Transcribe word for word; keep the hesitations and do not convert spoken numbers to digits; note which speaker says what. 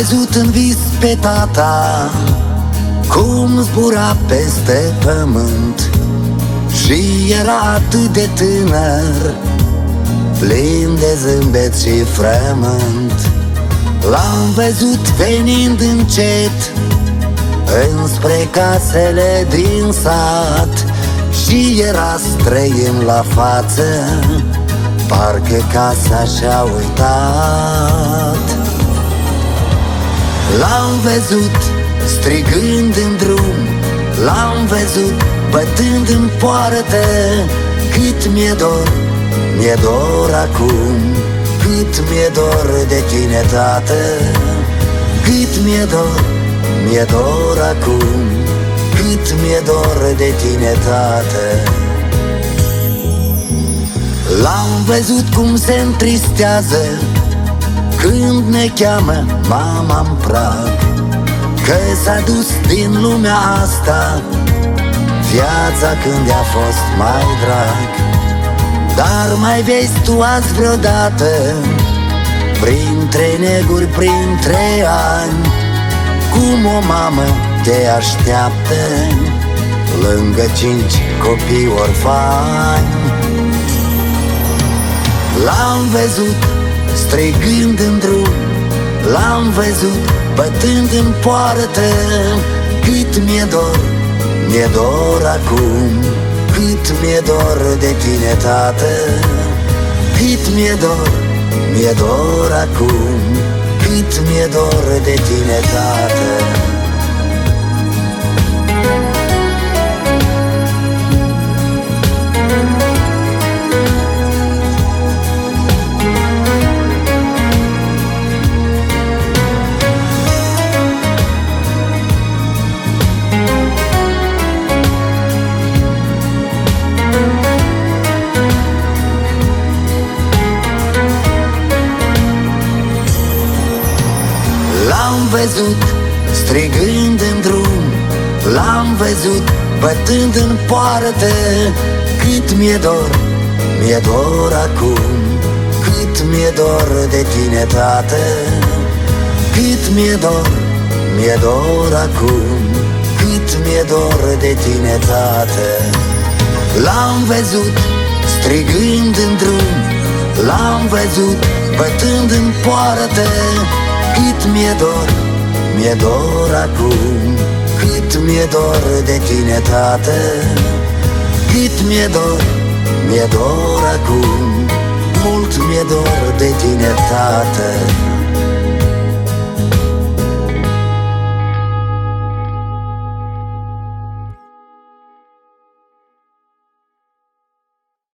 Speaker 1: văzut în vis pe tata cum zbura peste pământ și era atât de tânăr, plin de zâmbet și frământ. L-am văzut venind încet înspre casele din sat și era străin la față, parcă casa și-a uitat. L-am văzut strigând în drum, l-am văzut bătând în poartă. Cât mi-e dor, mi-e dor acum, cât mi-e dor de tine, tată. Cât mi-e dor, mi-e dor acum, cât mi-e dor de tine, tată. L-am văzut cum se întristează când ne cheamă mama-n prag, că s-a dus din lumea asta viața când i-a fost mai drag. Dar mai vezi tu azi vreodată, printre neguri, printre ani, cum o mamă te așteaptă lângă cinci copii orfani. L-am văzut strigând în drum, l-am văzut bătând în poartă. Cât mi-e dor, mi-e dor acum, cât mi-e dor de tine, tată. Cât mi-e dor, mi-e dor acum, cât mi-e dor de tine, tată. L-am văzut strigând în drum, l-am văzut bătând în poartă. Cât mi-e dor, mi-e dor acum, cât mi-e dor de tine, tată. Cât mi-e dor, mi-e dor acum, cât mi-e dor de tine, tată. L-am văzut strigând în drum, l-am văzut bătând în poartă. Cât mi-e dor, mi-e dor acum, cât mi-e dor de tine, tată. Cât mi-e dor, mi-e dor acum, mult mi-e dor de tine, tată.